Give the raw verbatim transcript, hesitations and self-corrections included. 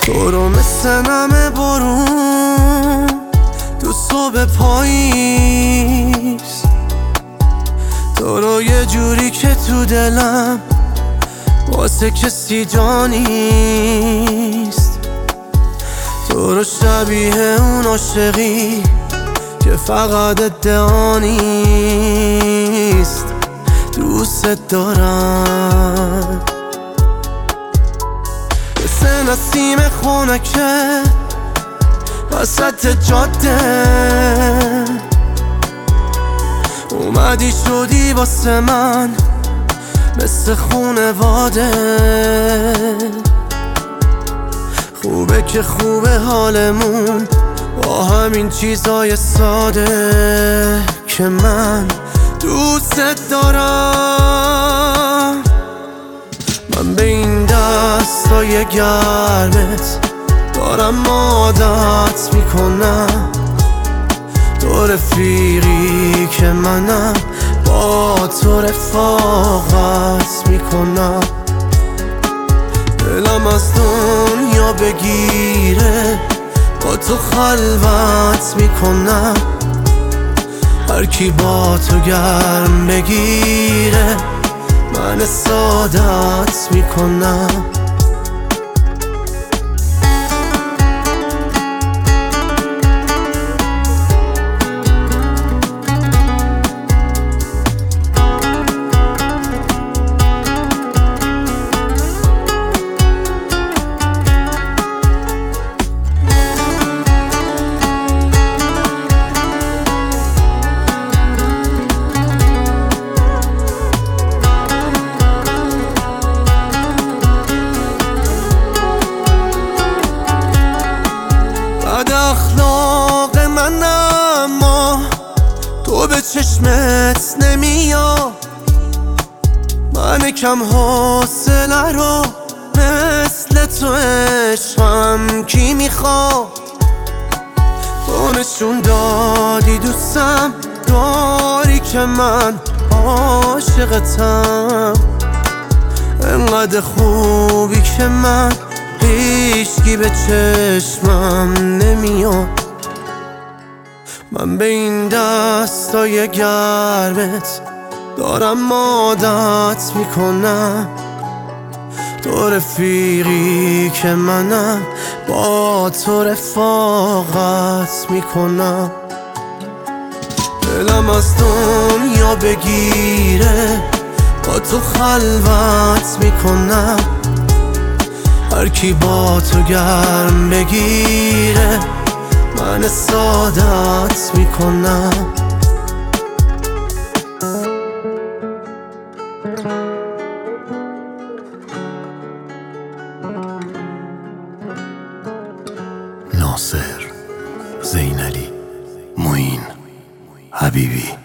تو رو مثل نم بارون تو صبح پاییز، تو رو یه جوری که تو دلم واسه کسی جا نیست. تو رو شبیه اون عاشقی که فقط ادعا نیست. دوست دارم مثل نسیم خونکه وسط جاده، اومدی شدی واسه من مثل خونواده. خوبه که خوبه حالمون با همین چیزای ساده که من دوست دارم. من به این دستای گرمت دارم عادت میکنم، تو رفیقی که منم با تو رفاقت میکنم. دلم از دنیا بگیره با تو خلوت میکنم، هر کی با تو گرم بگیره من سعادت میکنم. اخلاق من اما تو به چشمت نمیاد، من کم حوصله رو مثل تو عشقم کی میخواد. تو نشون دادی دوستم داری که من عاشقتم، انقدر خوبی که من هیچکی به چشمم نمیاد. من به این دستای گرمت دارم عادت میکنم، تو رفیقی که منم با تو رفاقت میکنم. دلم از دنیا بگیره با تو خلوت میکنم، هر کی با تو گرم بگیره من سعادت میکنم. ناصر، زینالی، معین، حبیبی.